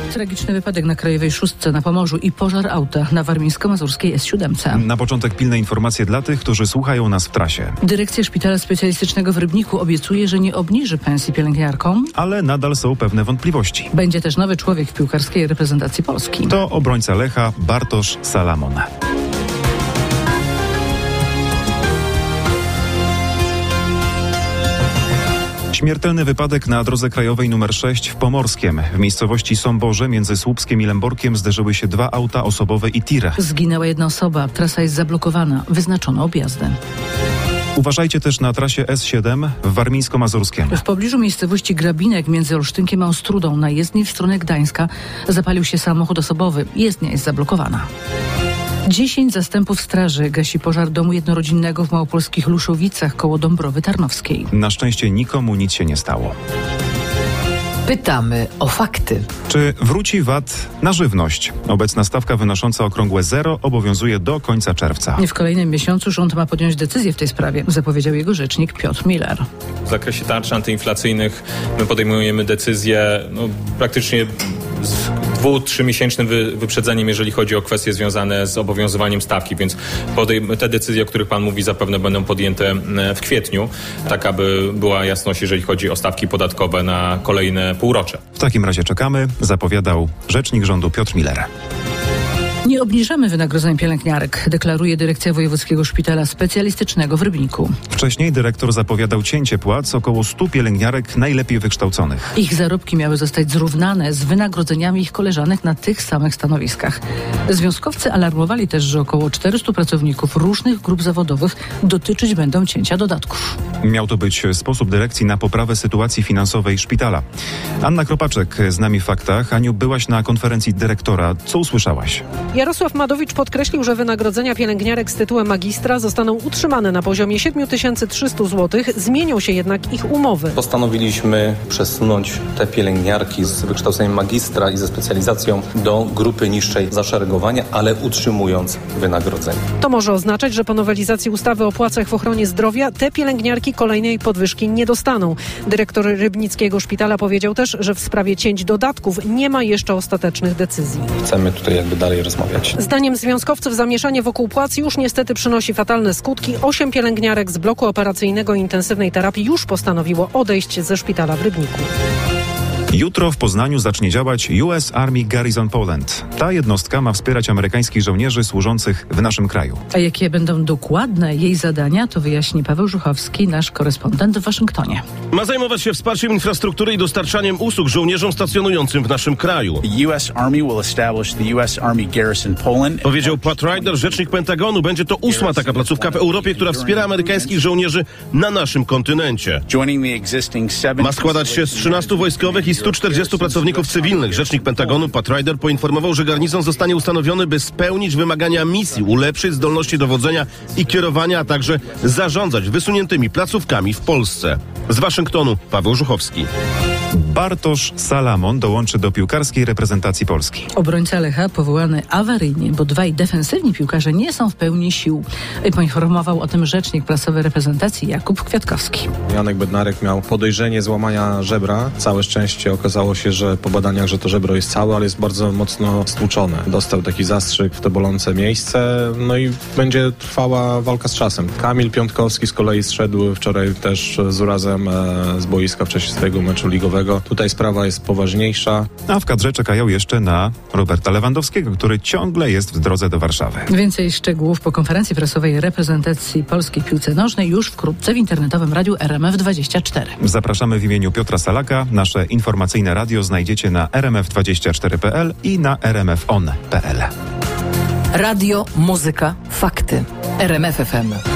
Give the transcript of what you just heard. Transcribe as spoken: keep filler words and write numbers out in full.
Tragiczny wypadek na Krajowej Szóstce na Pomorzu i pożar auta na warmińsko-mazurskiej S siedem. Na początek pilne informacje dla tych, którzy słuchają nas w trasie. Dyrekcja Szpitala Specjalistycznego w Rybniku obiecuje, że nie obniży pensji pielęgniarkom, ale nadal są pewne wątpliwości. Będzie też nowy człowiek w piłkarskiej reprezentacji Polski. To obrońca Lecha Bartosz Salamon. Śmiertelny wypadek na drodze krajowej numer sześć w Pomorskiem. W miejscowości Sąborze między Słupskiem i Lęborkiem zderzyły się dwa auta osobowe i tir. Zginęła jedna osoba. Trasa jest zablokowana. Wyznaczono objazdy. Uważajcie też na trasie S siedem w Warmińsko-Mazurskiem. W pobliżu miejscowości Grabinek między Olsztynkiem a Ostrudą na jezdni w stronę Gdańska zapalił się samochód osobowy. Jezdnia jest zablokowana. Dziesięć zastępów straży gasi pożar domu jednorodzinnego w małopolskich Luszowicach koło Dąbrowy Tarnowskiej. Na szczęście nikomu nic się nie stało. Pytamy o fakty. Czy wróci V A T na żywność? Obecna stawka wynosząca okrągłe zero obowiązuje do końca czerwca. W kolejnym miesiącu rząd ma podjąć decyzję w tej sprawie, zapowiedział jego rzecznik Piotr Miller. W zakresie tarcz antyinflacyjnych my podejmujemy decyzję no, praktycznie z dwu, trzymiesięcznym wy, wyprzedzeniem, jeżeli chodzi o kwestie związane z obowiązywaniem stawki, więc podejm- te decyzje, o których pan mówi, zapewne będą podjęte w kwietniu, tak aby była jasność, jeżeli chodzi o stawki podatkowe na kolejne półrocze. W takim razie czekamy, zapowiadał rzecznik rządu Piotr Miller. Nie obniżamy wynagrodzeń pielęgniarek, deklaruje dyrekcja Wojewódzkiego Szpitala Specjalistycznego w Rybniku. Wcześniej dyrektor zapowiadał cięcie płac około stu pielęgniarek najlepiej wykształconych. Ich zarobki miały zostać zrównane z wynagrodzeniami ich koleżanek na tych samych stanowiskach. Związkowcy alarmowali też, że około czterystu pracowników różnych grup zawodowych dotyczyć będą cięcia dodatków. Miał to być sposób dyrekcji na poprawę sytuacji finansowej szpitala. Anna Kropaczek z nami w faktach. Aniu, byłaś na konferencji dyrektora. Co usłyszałaś? Jarosław Madowicz podkreślił, że wynagrodzenia pielęgniarek z tytułem magistra zostaną utrzymane na poziomie siedem tysięcy trzysta złotych. Zmienią się jednak ich umowy. Postanowiliśmy przesunąć te pielęgniarki z wykształceniem magistra i ze specjalizacją do grupy niższej zaszeregowania, ale utrzymując wynagrodzenie. To może oznaczać, że po nowelizacji ustawy o płacach w ochronie zdrowia te pielęgniarki kolejnej podwyżki nie dostaną. Dyrektor Rybnickiego Szpitala powiedział też, że w sprawie cięć dodatków nie ma jeszcze ostatecznych decyzji. Chcemy tutaj jakby dalej rozmawiać. Zdaniem związkowców zamieszanie wokół płac już niestety przynosi fatalne skutki. Osiem pielęgniarek z bloku operacyjnego i intensywnej terapii już postanowiło odejść ze szpitala w Rybniku. Jutro w Poznaniu zacznie działać U S Army Garrison Poland. Ta jednostka ma wspierać amerykańskich żołnierzy służących w naszym kraju. A jakie będą dokładne jej zadania, to wyjaśni Paweł Żuchowski, nasz korespondent w Waszyngtonie. Ma zajmować się wsparciem infrastruktury i dostarczaniem usług żołnierzom stacjonującym w naszym kraju. The U S Army will establish the U S Army Garrison Poland. Powiedział Pat Ryder, rzecznik Pentagonu. Będzie to ósma taka placówka w Europie, która wspiera amerykańskich żołnierzy na naszym kontynencie. Ma składać się z trzynastu wojskowych i stu czterdziestu pracowników cywilnych. Rzecznik Pentagonu Pat Ryder poinformował, że garnizon zostanie ustanowiony, by spełnić wymagania misji, ulepszyć zdolności dowodzenia i kierowania, a także zarządzać wysuniętymi placówkami w Polsce. Z Waszyngtonu Paweł Żuchowski. Bartosz Salamon dołączy do piłkarskiej reprezentacji Polski. Obrońca Lecha powołany awaryjnie, bo dwaj defensywni piłkarze nie są w pełni sił. Poinformował o tym rzecznik prasowy reprezentacji Jakub Kwiatkowski. Janek Bednarek miał podejrzenie złamania żebra. Całe szczęście okazało się, że po badaniach, że to żebro jest całe, ale jest bardzo mocno stłuczone. Dostał taki zastrzyk w te bolące miejsce, no i będzie trwała walka z czasem. Kamil Piątkowski z kolei zszedł wczoraj też z urazem z boiska wcześniej swojego meczu ligowego. Tutaj sprawa jest poważniejsza. A w kadrze czekają jeszcze na Roberta Lewandowskiego, który ciągle jest w drodze do Warszawy. Więcej szczegółów po konferencji prasowej reprezentacji polskiej w piłce nożnej już wkrótce w internetowym radiu R M F dwadzieścia cztery. Zapraszamy w imieniu Piotra Salaka. Nasze informacyjne radio znajdziecie na r m f dwadzieścia cztery kropka p l i na r m f on kropka p l. Radio, muzyka, fakty. R M F F M.